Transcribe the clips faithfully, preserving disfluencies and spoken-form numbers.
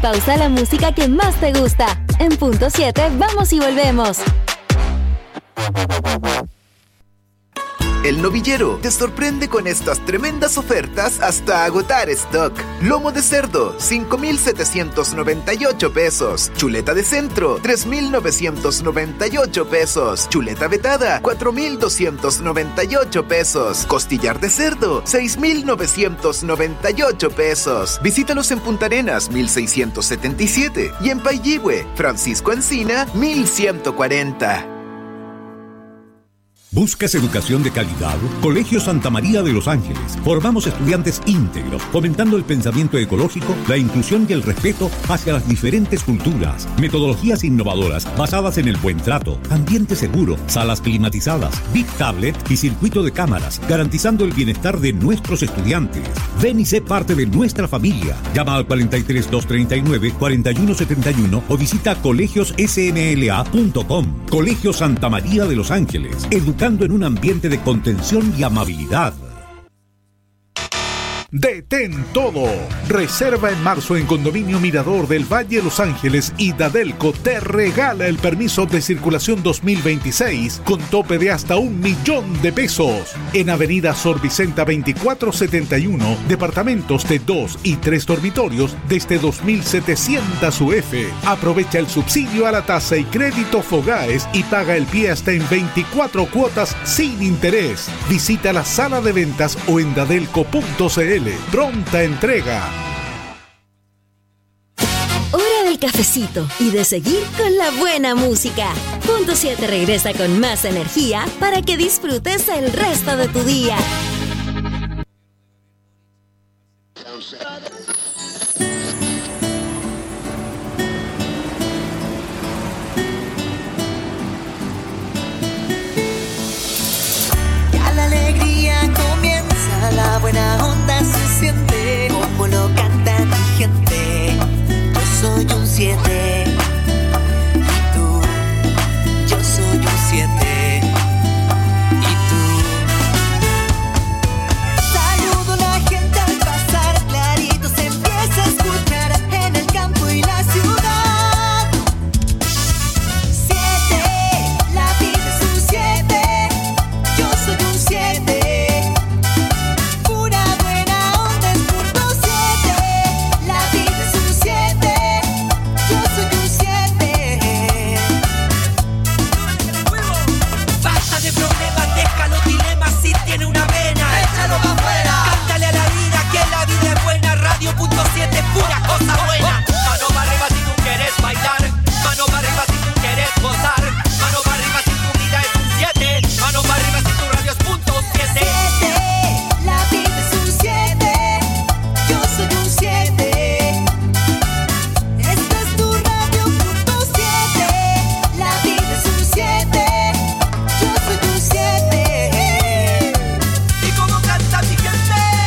pausa la música que más te gusta. En punto siete, vamos y volvemos. El Novillero te sorprende con estas tremendas ofertas hasta agotar stock. Lomo de cerdo, cinco mil setecientos noventa y ocho pesos. Chuleta de centro, tres mil novecientos noventa y ocho pesos. Chuleta vetada, cuatro mil doscientos noventa y ocho pesos. Costillar de cerdo, seis mil novecientos noventa y ocho pesos. Visítalos en Punta Arenas, mil seiscientos setenta y siete. Y en Pailihue, Francisco Encina, mil ciento cuarenta. ¿Buscas educación de calidad? Colegio Santa María de los Ángeles. Formamos estudiantes íntegros, fomentando el pensamiento ecológico, la inclusión y el respeto hacia las diferentes culturas. Metodologías innovadoras basadas en el buen trato, ambiente seguro, salas climatizadas, Big Tablet y circuito de cámaras, garantizando el bienestar de nuestros estudiantes. Ven y sé parte de nuestra familia. Llama al cuarenta y tres, doscientos treinta y nueve, cuarenta y uno setenta y uno o visita colegios s m l a punto com. Colegio Santa María de los Ángeles. Educando en un ambiente de contención y amabilidad. Detén todo. Reserva en marzo en Condominio Mirador del Valle Los Ángeles y Dadelco te regala el permiso de circulación dos mil veintiséis con tope de hasta un millón de pesos. En Avenida Sor Vicenta veinticuatro setenta y uno, departamentos de dos y tres dormitorios desde dos mil setecientos U F. Aprovecha el subsidio a la tasa y crédito Fogaes y paga el pie hasta en veinticuatro cuotas sin interés. Visita la sala de ventas o en dadelco punto c l. Pronta entrega. Hora del cafecito y de seguir con la buena música. Punto siete regresa con más energía para que disfrutes el resto de tu día. Ya la alegría comienza, la buena onda se siente, como lo canta mi gente. Yo soy un siete, y tú, yo soy un siete, y tú. Saludo a la gente al pasar, clarito se empieza a escuchar en el campo y la ciudad. Siete, la vida es un siete, yo soy un siete. Pura cosa buena. Mano para arriba si tú quieres bailar, mano para arriba si tú quieres gozar, mano para arriba si tu vida es un siete, mano para arriba si tu radio es punto siete. Siete, la vida es un siete, yo soy un siete. Esta es tu radio punto siete, la vida es un siete, yo soy un siete. ¿Y cómo canta mi gente?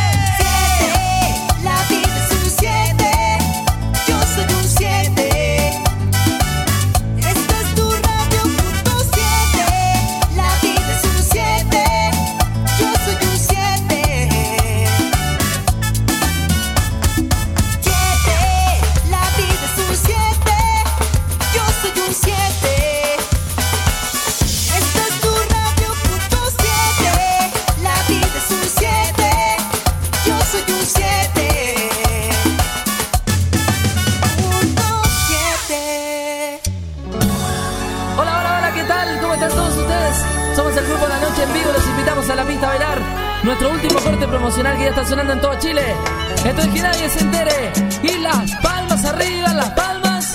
Nuestro último corte promocional que ya está sonando en todo Chile. Esto es que nadie se entere. Y las palmas arriba, las palmas.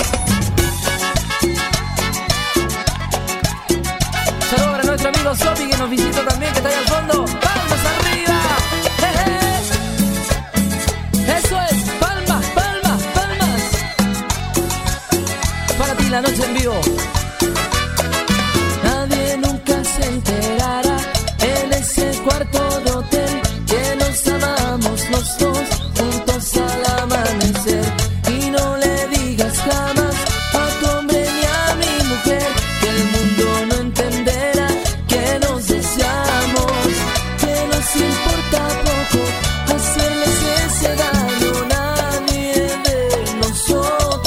Saludos para nuestro amigo Sopi que nos visita también, que está ahí al fondo. Palmas arriba. Jeje. Eso es, palmas, palmas, palmas. Para ti la noche en vivo. Nadie nunca se enterará en ese cuarto de hotel que nos amamos los dos juntos al amanecer. Y no le digas jamás a tu hombre ni a mi mujer que el mundo no entenderá que nos deseamos, que nos importa poco hacerles ese daño. Nadie de nosotros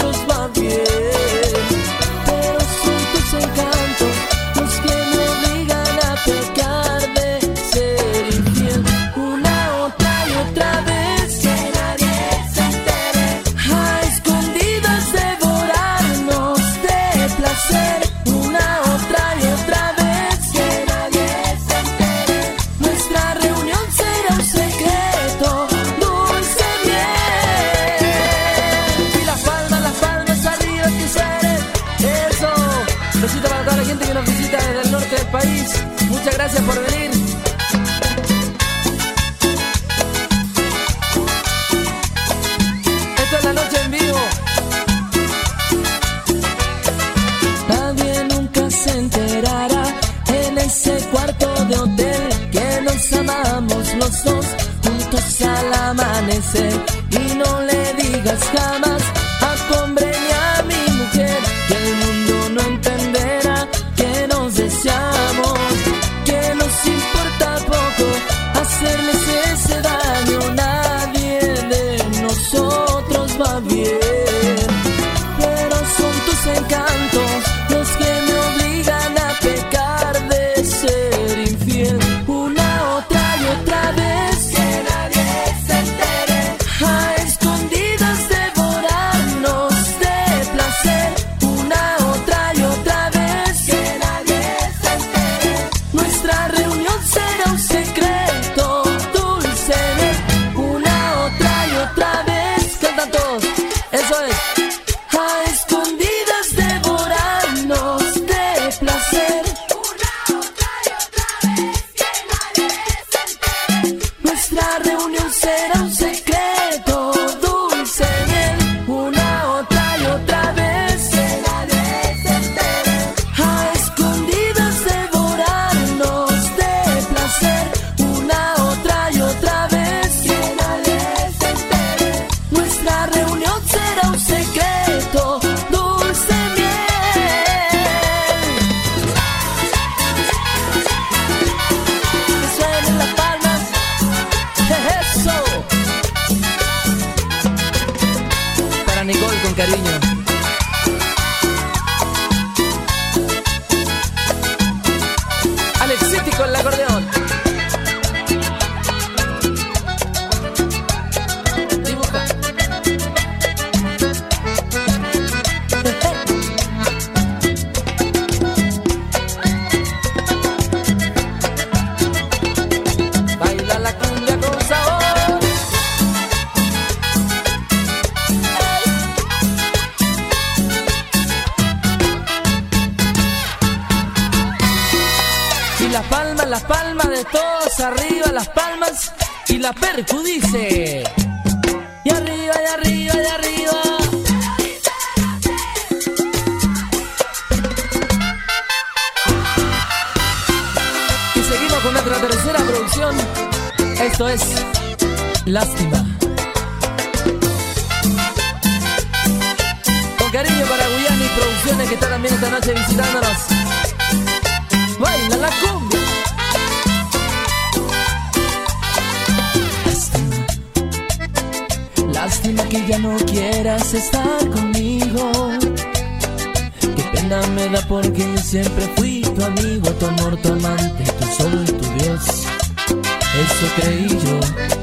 gracias por venir. Esta es la noche en vivo. Nadie nunca se enterará en ese cuarto de hotel que nos amamos los dos juntos al amanecer. Y no le digas jamás a hombre ni a mi mujer, que el mundo no entenderá que nos deseamos, que nos importa poco hacerles ese daño. Nadie de nosotros va bien, pero son tus encantos los que me obligan a pecar de ser infiel. Una, otra y otra vez, que nadie se entere, a escondidas devorarnos de placer. Una, otra y otra vez, que nadie se entere, nuestra reunión será un secreto dulce. Una, otra y otra vez, cantan todos, eso es. A escondidas devorarnos de placer. Una, otra y otra vez, que nadie se entere, nuestra reunión será un secreto dulce miel. Una, otra y otra vez, que nadie se entere, a escondidas devorarnos de placer. Una, otra y otra vez, que nadie se entere, nuestra reunión será un secreto dulce miel. Que suenen las palmas, eso. Para Nicole con cariño. Alexiti con el acordeón. Dibuja. Baila la cumbia con sabor. Y las palmas, las palmas de todos arriba, las palmas y la percu dice. Y arriba, y arriba, y arriba. Y seguimos con nuestra tercera producción. Esto es Lástima. Con cariño para Guyani Producciones, que está también esta noche visitándonos. Baila la cumbia. Lástima, lástima que ya no quieras estar conmigo. Qué pena me da porque yo siempre fui tu amigo, tu amor, tu amante, tu sol y tu Dios. Eso creí yo.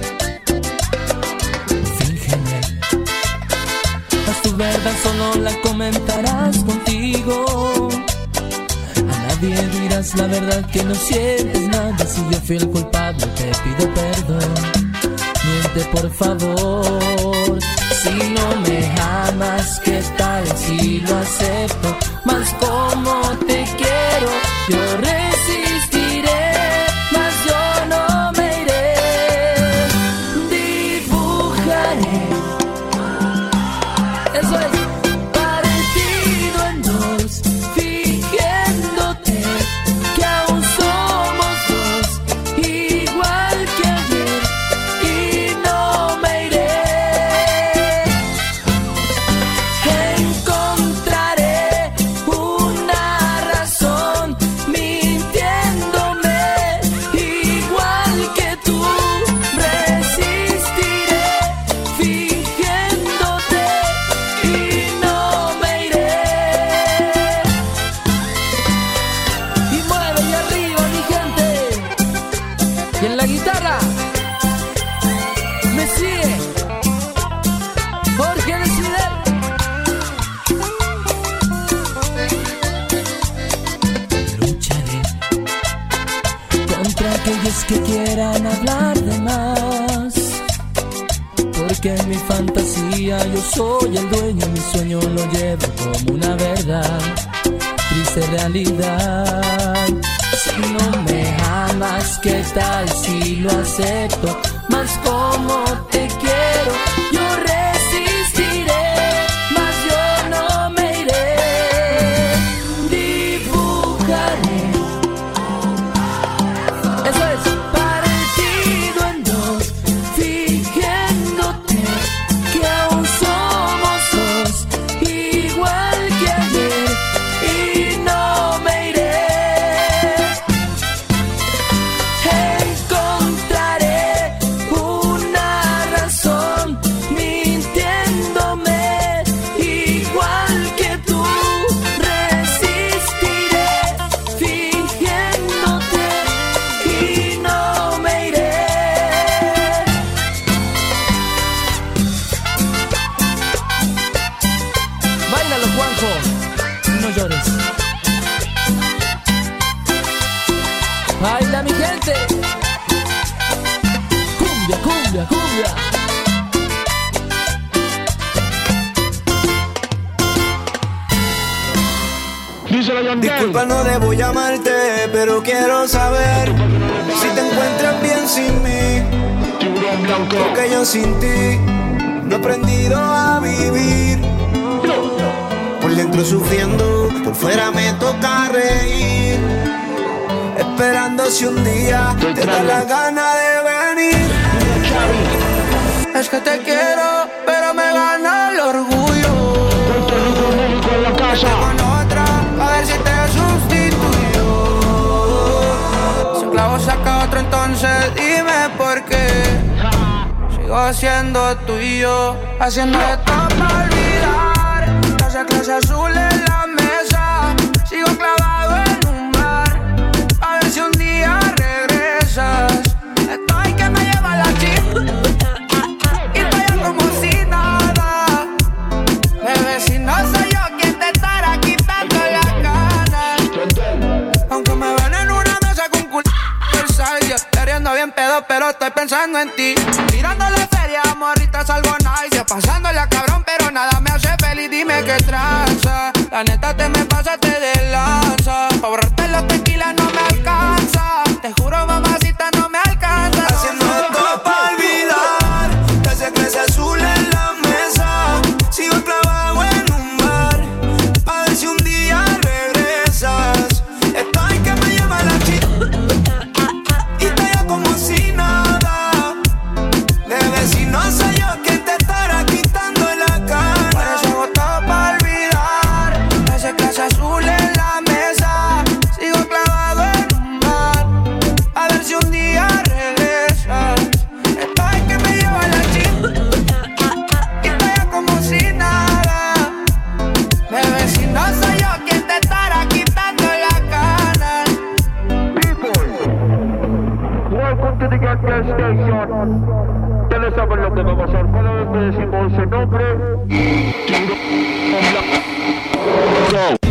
Fíngeme, mas tu verdad solo la comentarás contigo. A nadie dirás la verdad que no sientes nada. Si yo fui el culpable te pido perdón. Miente por favor. Si no me amas, ¿qué tal si lo acepto? Mas como te quiero, yo resistiré, mas yo no me iré. Dibujaré, eso es, partido en dos, fingiéndote que aún somos dos, igual que ayer, y no me iré. Encontraré una razón mintiéndome, igual que tú. Resistiré fingiéndote y no me iré. Y mueve y arriba mi gente. Y en la guitarra me sigue Jorge Decidel. Lucharé contra aquellos que quieran hablar de más, porque en mi fantasía yo soy el dueño, mi sueño lo llevo como una verdad, triste realidad. Si no me amas, más, ¿qué tal si lo acepto? Más como te quiero, yo resistiré, más yo no me iré. Dibujaré, eso es, partido en dos, fingiéndote que aún somos dos, igual que ayer, y no me iré. Encontraré una razón mintiéndome, igual que tú. Resistiré fingiéndote y no me iré. Báilalo, Juanjo, no llores. Baila, mi gente. Cumbia, cumbia, cumbia. Disculpa, no debo llamarte, pero quiero saber si te encuentras bien sin mí. Porque yo sin ti no he aprendido a vivir. Por dentro sufriendo, por fuera me toca reír. Esperando si un día te da la gana de venir. Es que te quiero, pero me gana el orgullo. Vete con otra, a ver si te sustituyo. Si un clavo saca otro, entonces dime por qué. Sigo siendo tuyo, haciendo esto para olvidar. Esa clase azul en la mesa, sigo clavado en un bar. A ver si un día regresas. Estoy que me lleva la chica y estoy como si nada. Bebé, si no soy yo quien te estará quitando las ganas. Aunque me ven en una mesa con culo yo queriendo bien pedo, pero estoy pensando en ti. Tirando la feria, morrita, salvo nice. Pasándole a cabrón, pero nada me hace feliz. Dime qué tranza. La neta te me pasaste de lanza. Pa' borrarte los tequilas no me alcanza. Te juro, mamacita, no me alcanza. Haciendo esto pa' olvidar. Te hace clase azul en la mesa. Sigo clavado en un bar. A ver si un día regresas. Estoy que me lleva la chica y estoy ya como si nada. Bebé, si no soy yo quien te estará quitando la cara. Por eso hago todo pa' olvidar. Ese clase azul en la mesa. Sigo clavado en un bar. A ver si un día regresas. Estoy que me lleva la chica y estoy ya como si nada. Bebé, si no soy yo quien te estará quitando la cara. Welcome to the Get Gas Station. Ustedes saben lo que va a pasar. Cada vez que decimos ese nombre, tiro con la... Go.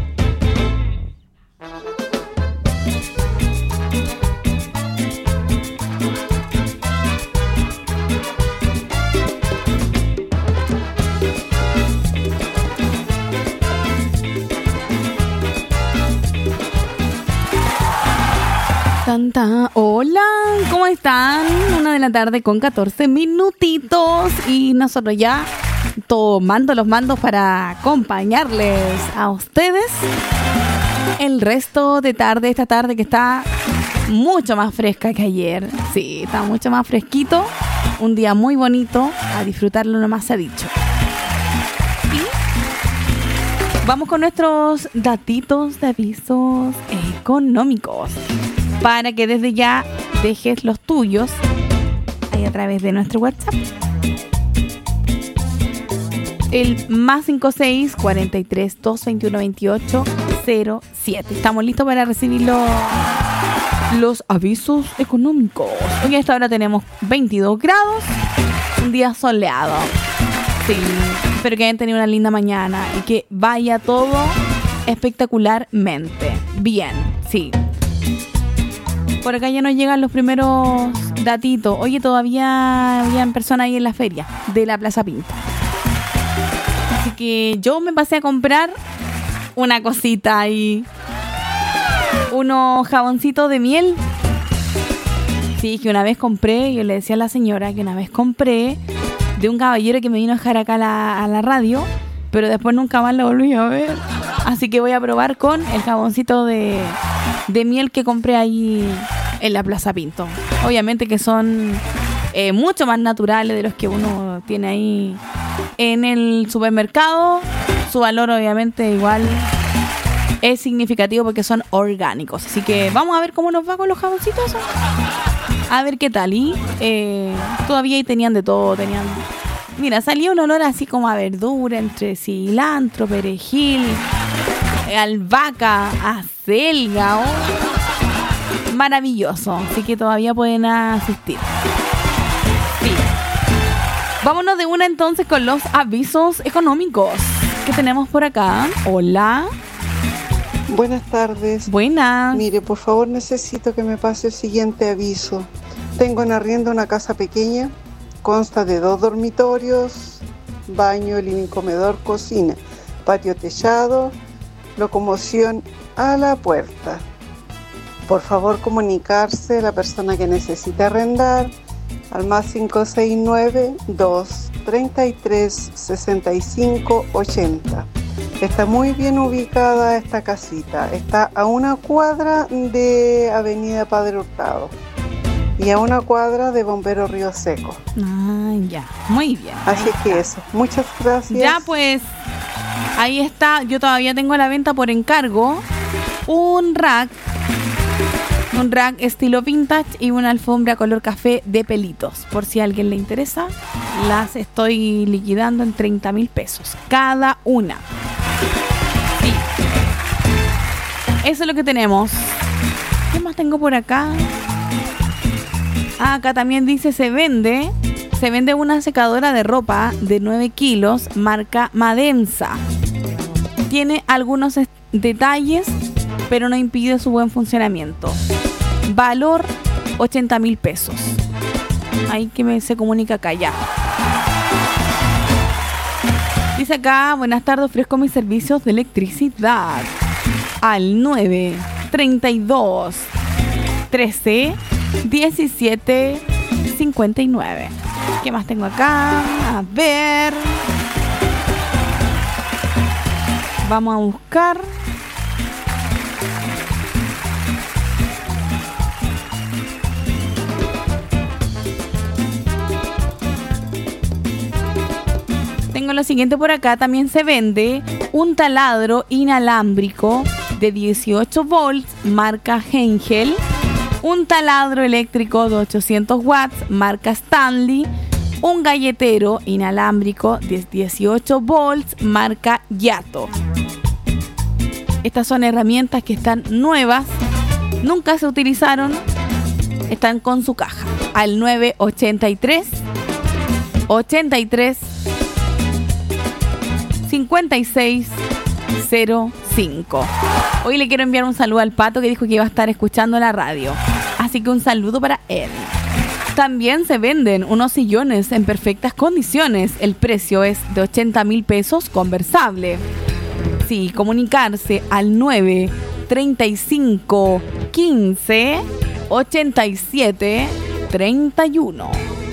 Tanta. Hola, ¿cómo están? Una de la tarde con catorce minutitos y nosotros ya tomando los mandos para acompañarles a ustedes el resto de tarde, esta tarde que está mucho más fresca que ayer. Sí, está mucho más fresquito, un día muy bonito, a disfrutarlo nomás se ha dicho. Y vamos con nuestros datitos de avisos económicos, para que desde ya dejes los tuyos ahí a través de nuestro WhatsApp. El más cinco seis, cuarenta y tres, doscientos veintiuno, veintiocho cero siete. Estamos listos para recibir los, los avisos económicos. Hoy a esta hora tenemos veintidós grados, un día soleado. Sí, espero que hayan tenido una linda mañana y que vaya todo espectacularmente bien. Sí. Por acá ya nos llegan los primeros datitos. Oye, todavía había personas ahí en la feria de la Plaza Pinta. Así que yo me pasé a comprar una cosita ahí. Unos jaboncitos de miel Sí, que una vez compré, yo le decía a la señora que una vez compré de un caballero que me vino a dejar acá a la, a la radio, pero después nunca más lo volví a ver. Así que voy a probar con el jaboncito de, de miel que compré ahí en la Plaza Pinto. Obviamente que son eh, mucho más naturales de los que uno tiene ahí en el supermercado. Su valor obviamente igual es significativo porque son orgánicos. Así que vamos a ver cómo nos va con los jaboncitos. A ver qué tal. Y eh, todavía ahí tenían de todo. Tenían... Mira, salía un olor así como a verdura, entre cilantro, perejil, albahaca, acelga. Oh. Maravilloso. Así que todavía pueden asistir. Sí. Vámonos de una entonces con los avisos económicos que tenemos por acá. Hola. Buenas tardes. Buenas. Mire, por favor, necesito que me pase el siguiente aviso. Tengo en arriendo una casa pequeña, consta de dos dormitorios, baño, living, comedor, cocina, patio techado, locomoción a la puerta. Por favor, comunicarse la persona que necesite arrendar al más cinco seis nueve, dos treinta y tres, sesenta y cinco, ochenta. Está muy bien ubicada esta casita. Está a una cuadra de Avenida Padre Hurtado y a una cuadra de Bombero Río Seco. Ah, ya. Muy bien. Así que eso. Muchas gracias. Ya pues, ahí está. Yo todavía tengo a la venta por encargo un rack. Un rack estilo vintage y una alfombra color café de pelitos. Por si a alguien le interesa, las estoy liquidando en treinta mil pesos cada una. Sí. Eso es lo que tenemos. ¿Qué más tengo por acá? Ah, acá también dice se vende. Se vende una secadora de ropa de nueve kilos, marca Madensa. Tiene algunos est- detalles, pero no impide su buen funcionamiento. Valor ochenta mil pesos. Ahí que me se comunica acá ya. Dice acá, buenas tardes, ofrezco mis servicios de electricidad al nueve treinta y dos trece diecisiete cincuenta y nueve. ¿Qué más tengo acá? A ver. Vamos a buscar. Tengo lo siguiente por acá. También se vende un taladro inalámbrico de dieciocho volts, marca Hengel. Un taladro eléctrico de ochocientos watts, marca Stanley. Un galletero inalámbrico de dieciocho volts, marca Yato. Estas son herramientas que están nuevas, nunca se utilizaron, están con su caja. Al nueve ochenta y tres ochenta y tres cincuenta y seis cero cinco. Hoy le quiero enviar un saludo al Pato que dijo que iba a estar escuchando la radio. Así que un saludo para él. También se venden unos sillones en perfectas condiciones. El precio es de ochenta mil pesos conversable. Sí, comunicarse al nueve treinta y cinco quince ochenta y siete treinta y uno.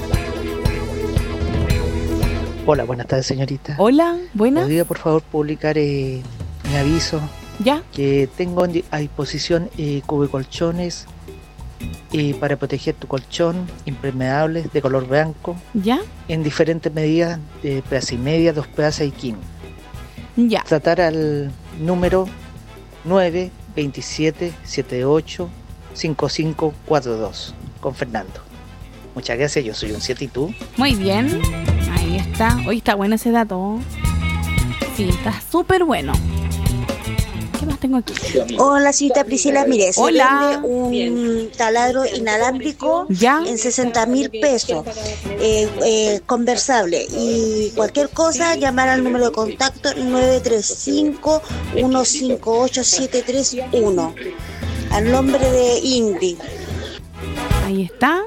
Hola, buenas tardes, señorita. Hola, buenas. ¿Podría, por favor, publicar eh, mi aviso? Ya. Que tengo a disposición eh, cubicolchones eh, para proteger tu colchón, impermeables, de color blanco. Ya. En diferentes medidas, de pedazo y media, dos pedazos y quin. Ya. Tratar al número nueve veintisiete setenta y ocho cincuenta y cinco cuarenta y dos con Fernando. Muchas gracias, yo soy un siete y tú. Muy bien, ahí está. Hoy está bueno ese dato. Sí, está súper bueno. ¿Qué más tengo aquí? Hola, cita Priscila, mire, se Hola. vende un taladro inalámbrico ¿Ya? en sesenta mil pesos, eh, eh, conversable, y cualquier cosa llamar al número de contacto nueve tres cinco uno cinco ocho siete tres uno al nombre de Ingrid. Ahí está.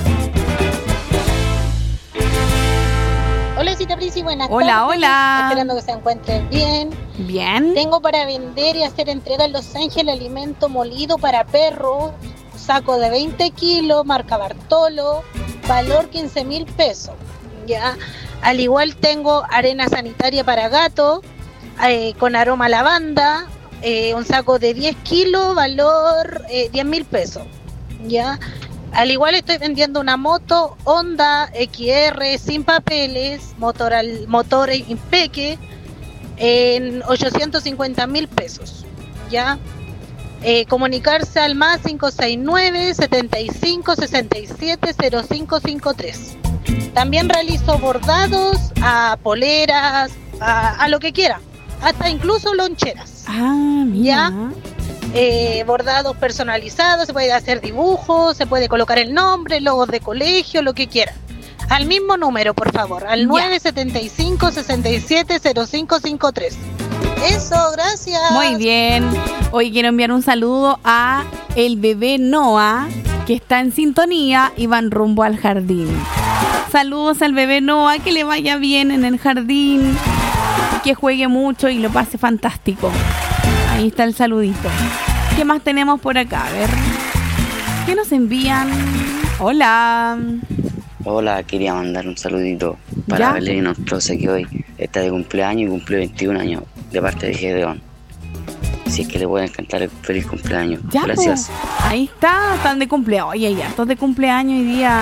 Hola, cita Prisi, buenas Hola, tardes. hola. Esperando que se encuentren bien. Bien. Tengo para vender y hacer entrega en Los Ángeles alimento molido para perros, saco de veinte kilos, marca Bartolo, valor quince mil pesos. ¿Ya? Al igual tengo arena sanitaria para gato, eh, con aroma a lavanda, eh, un saco de diez kilos, valor eh, diez mil pesos. ¿Ya? Al igual estoy vendiendo una moto Honda X R sin papeles, motor, al, motor Impeque, en ochocientos cincuenta mil pesos. ¿Ya? Eh, comunicarse al más cinco seis nueve, setenta y cinco, sesenta y siete, cero cinco cinco tres. También realizo bordados a poleras, a, a lo que quiera, hasta incluso loncheras. Ah, mira. ¿Ya? Eh, bordados personalizados, se puede hacer dibujos, se puede colocar el nombre, logos de colegio, lo que quiera. Al mismo número, por favor, al nueve siete cinco, sesenta y siete, cero cinco cinco tres. Eso, gracias. Muy bien. Hoy quiero enviar un saludo a el bebé Noah, que está en sintonía y van rumbo al jardín. Saludos al bebé Noah, que le vaya bien en el jardín, que juegue mucho y lo pase fantástico. Ahí está el saludito. ¿Qué más tenemos por acá? A ver, ¿qué nos envían? Hola. Hola, quería mandar un saludito para ¿Ya? Belén Nostroza, que hoy está de cumpleaños y cumple veintiún años, de parte de Gedeón. Si es que le pueden cantar el feliz cumpleaños. Ya, Gracias. po. Ahí está, están de cumpleaños. Oye, ya, todos de cumpleaños hoy día.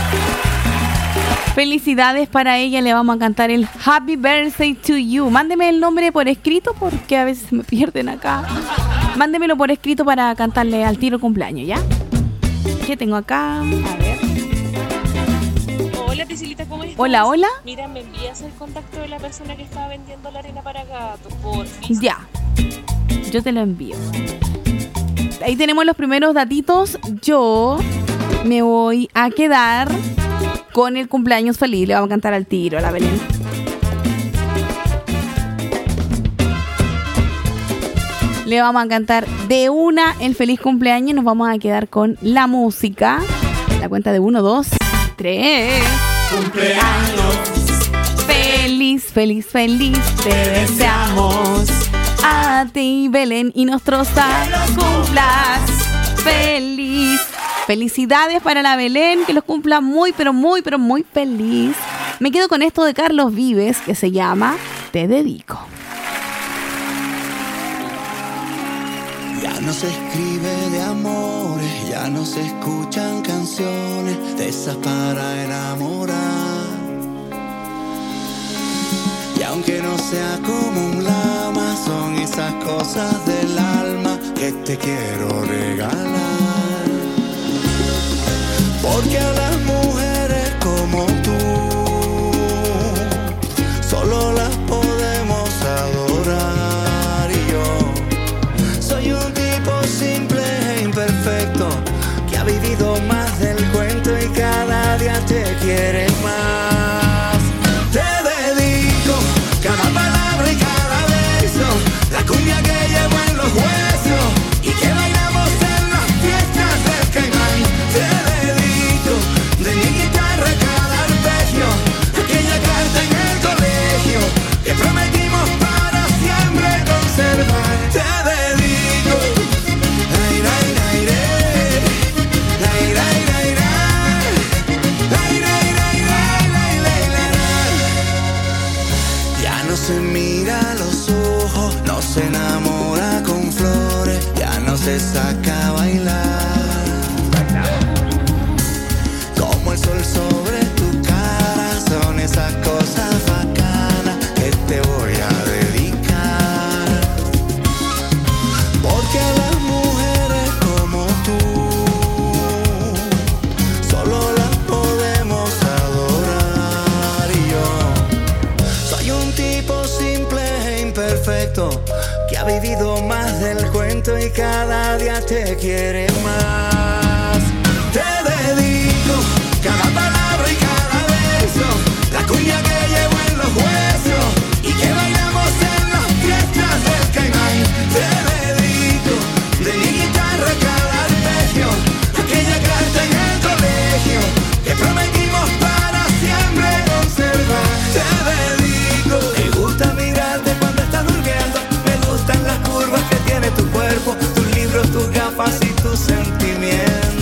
Felicidades para ella, le vamos a cantar el Happy Birthday to You. Mándeme el nombre por escrito porque a veces me pierden acá. Mándemelo por escrito para cantarle al tiro cumpleaños, ¿ya? ¿Qué tengo acá? A ver. Hola, Priscilita, ¿cómo estás? Hola, hola. Mira, me envías el contacto de la persona que estaba vendiendo la arena para gatos, por fin. Ya, yo te lo envío. Ahí tenemos los primeros datitos. Yo me voy a quedar con el cumpleaños feliz. Le vamos a cantar al tiro a la Belén. Le vamos a cantar de una el feliz cumpleaños. Nos vamos a quedar con la música. La cuenta de uno, dos, tres. Cumpleaños. Feliz, feliz, feliz. Te deseamos a ti, Belén y Nostroza. Que los cumplas feliz. Felicidades para la Belén, que los cumpla muy, pero muy, pero muy feliz. Me quedo con esto de Carlos Vives, que se llama Te Dedico. Ya no se escribe de amores, ya no se escuchan canciones de esas para enamorar. Y aunque no sea como un lama, son esas cosas del alma que te quiero regalar. Porque a las mujeres como tú solo las podemos adorar. Y yo soy un tipo simple e imperfecto que ha vivido más del cuento y cada día te quiere más. Te dedico cada palabra y cada beso, la cumbia que llevo en los huesos y que bailamos en las fiestas del Caimán. Te dedico de mi guitarra cada arpegio, aquella carta en el colegio que prometimos para siempre conservar. Te dedico ay, ay, ay, ay, ay, ay, ay, ay, ay, ay, ay, ay. Ya no se mira a los ojos, no se enamora con flores, ya no se saca a bailar. Como el sol sobre tu cara, son esas cosas bacanas que te voy a dedicar. Porque a las mujeres como tú solo las podemos adorar. Y yo soy un tipo simple e imperfecto que ha vivido más del cuento y cada día te quiere más. Te dedico cada palabra y cada beso, la cumbia que llevo en los huesos y que bailamos en las fiestas del Caimán. Te dedico de mi guitarra cada arpegio, aquella carta en el colegio que prometimos para siempre conservar. Te dedico. Me gusta mirarte cuando estás durmiendo, me gustan las curvas que tiene tu cuerpo, tus libros, tus gafas y tus sentimientos.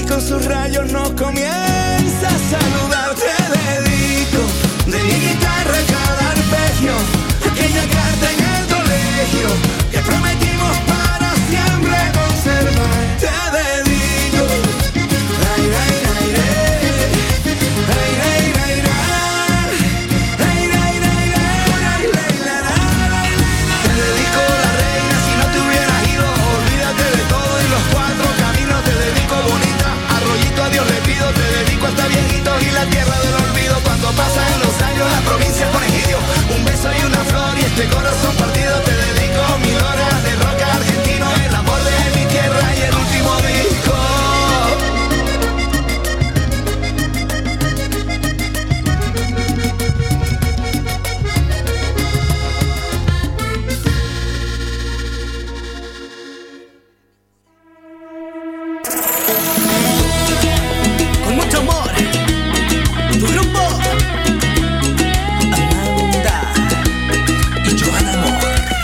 con sus rayos nos comienza a saludar. Te dedico de mi guitarra cada arpegio, aquella carta en el colegio que prometimos para siempre conservar. Te dedico, ay, ay, ay, ay, ay, ay, ay, ay, ay, ay, ay, te dedico la reina si no te hubieras ido, olvídate de todo y los cuatro caminos. Te dedico bonita, arroyito a Dios le pido, te dedico hasta viejitos y la tierra del olvido. Cuando pasan los años la provincia pone gidio, un beso y una flor y este corazón partido. Te dedico mil horas de rock argentino, el amor de mi tierra y el último disco. Con mucho amor, tu grupo Amanda y Joan Amor.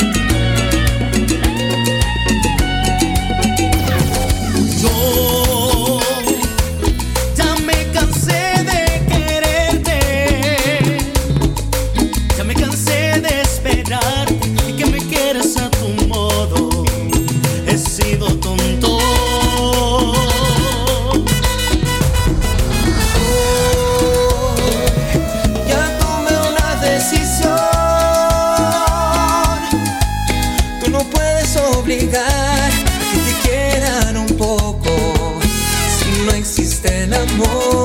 Yo ya me cansé de quererte, ya me cansé de esperar y que me quieras a tu modo. He sido tonto. Ya tomé una decisión. Tú no puedes obligar a que te quieran un poco si no existe el amor.